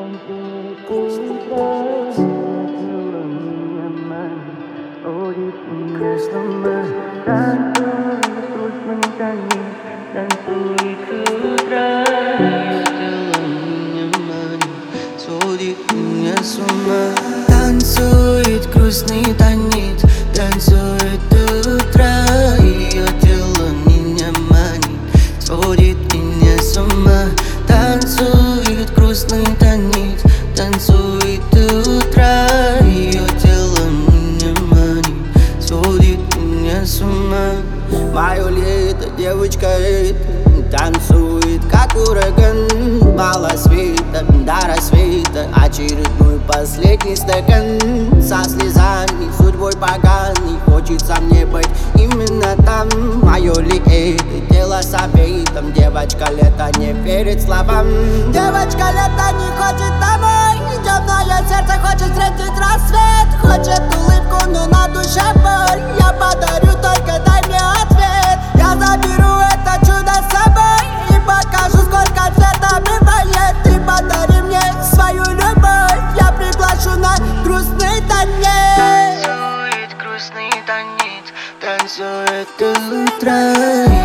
Танцует грустный тонет, танцует до утра. Ее тело меня манит, сводит меня с ума. Танцует грустный тонет, танцует до утра. Ее тело меня манит, сводит меня с ума. Мое лето, девочка эта танцует как ураган. Мало света до рассвета, очередной последний стакан. Со слезами, судьбой поганой, хочется мне быть именно там. Мое ли это тело советом, девочка лето не верит словам. Девочка лето не хочет домой, темное сердце хочет встретить рассвет. Хочет улыбку, но на душе боль. Я подарю, только дай мне ответ. Я заберу это чудо с собой и покажу, сколько цвета бывает. Ты подари мне свою любовь, я приглашу на грустный танец. Танцует грустный танец, танцует до утра.